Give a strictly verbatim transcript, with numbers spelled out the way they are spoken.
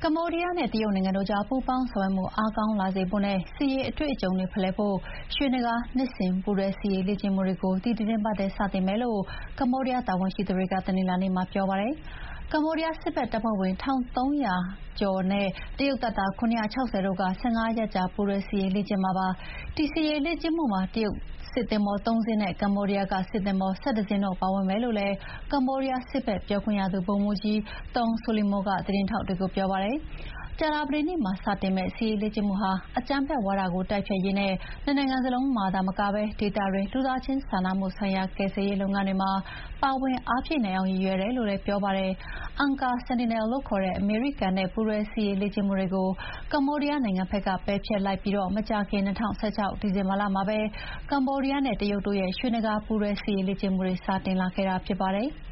ကမ္ဘောဒီးယားနဲ့တရုတ်နိုင်ငံတို့ကြားပူးပေါင်းဆောင်ရွက်မှုအားကောင်းလာစေဖို့နဲ့စစ်ရေးအတွေ့အကြုံတွေဖလှယ်ဖို့ရွှေနဂါးနှစ်စဉ်ပူးတွဲစစ်ရေးလေ့ကျင့်မှုတွေကိုဒီသီတင်းပတ်ထဲစတင်မယ်လို့ကမ္ဘောဒီးယားတာဝန်ရှိသူတွေကတနင်္လာနေ့မှာပြောပါတယ်။ကမ္ဘောဒီးယားစစ်ဘက်တပ်ဖွဲ့ဝင်၁၃၀၀ကျော်နဲ့တရုတ်တပ်သား၇၆၀တို့က၁၅ရက်ကြာပူးတွဲစစ်ရေးလေ့ကျင့်မှာပါ။ဒီစစ်ရေးလေ့ကျင့်မှုမှာတရုတ်စစ်သင်္ဘောသုံးစင်းနဲ့ကမ္ဘောဒီးယားကစစ်သင်္ဘော၁၁စင်းတို့ပါဝင်မယ်လို့လည်းကမ္ဘောဒီးယားစစ်ဘက်ပြောခွင့်ရသူဗိုလ်မှူးကြီး Thong Solimo ကသတင်းထောက်တွေကိုပြောပါတယ်။ကြာသပတေးနေ့မှာစတင်မယ့်စစ်ရေးလေ့ကျင့်မှုဟာအကြမ်းဖက်ဝါဒကိုတိုက်ဖျက်ရေးနဲ့နှစ်နိုင်ငံစလုံးမှာသာမကပဲဒေသတွင်းလူသားချင်းစာနာမှုဆိုင်ရာကယ်ဆယ်ရေးလုပ်ငန်းတွေမှာပါဝင်အားဖြည့်နိုင်အောင်ရည်ရွယ်တယ်လို့လည်းပြောပါတယ်။ Angkar Sentinel လို့ခေါ်တဲ့အမေရိကန်နဲ့ပူးတွဲစစ်ရေးလေ့ကျင့်မှုတွေကိုကမ္ဘောဒီးယားနိုင်ငံဘက်ကပယ်ဖျက်လိုက်ပြီးမကြာခင်၂၀၁၆ဒီဇင်ဘာလမှာပဲကမ္ဘောဒီးယားနဲ့တရုတ်တို့ရဲ့ရွှေနဂါးပူးတွဲစစ်ရေးလေ့ကျင့်မှုတွေစတင်လာခဲ့တာဖြစ်ပါတယ်။